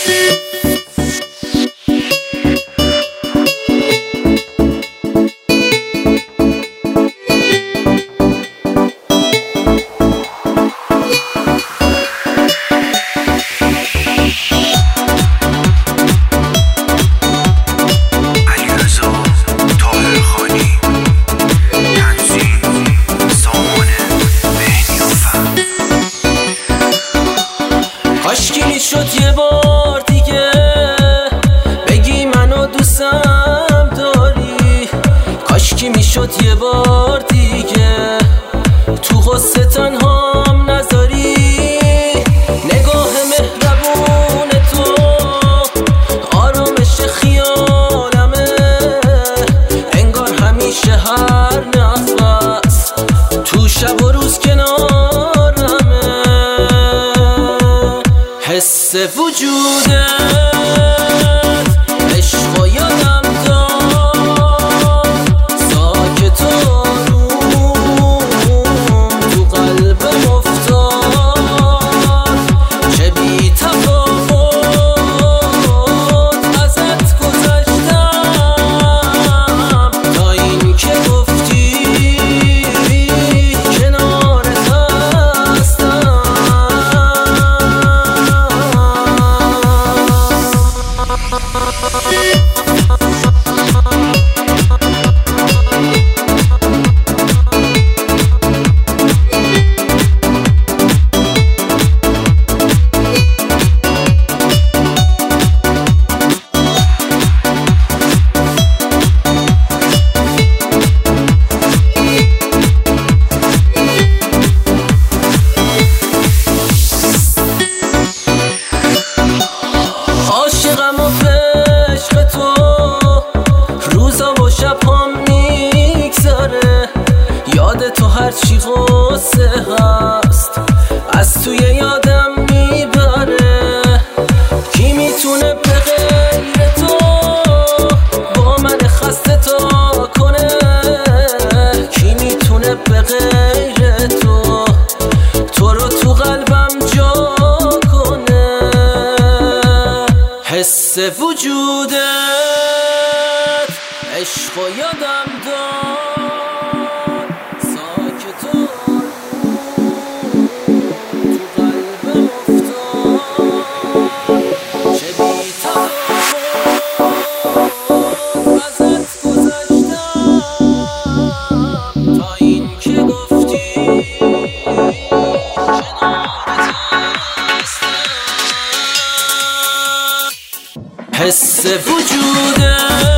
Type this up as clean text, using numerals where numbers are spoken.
کاشکی میشد یه بار دیگه بگی منو دوستم داری، کاشکی میشد یه بار دیگه تو غصه تنهام نذاری. نگاه مهربون تو آرامش خیالمه، انگار همیشه هر نفس تو شب و روز کنارمه. حس وجودت عشق و یادم داد، ساکت و آروم تو قلبم افتاد. چه بی تفاوت ازت گذشتم تا این که گفتی کنارت هستم. عاشقم و عشق تو روزا و شب‌هام میگذره، یاد تو هرچی غصه هست از توی یادم میبره. کی میتونه به غیر تو با من خسته تا کنه، کی میتونه به غیر تو تو رو تو قلبم جا کنه. حس وجودت عشق و یادم داد، ساکت و آروم تو قلبم افتاد. چه بی تفاوت ازت گذشتم تا این که گفتی کنارت هستم. حس وجودت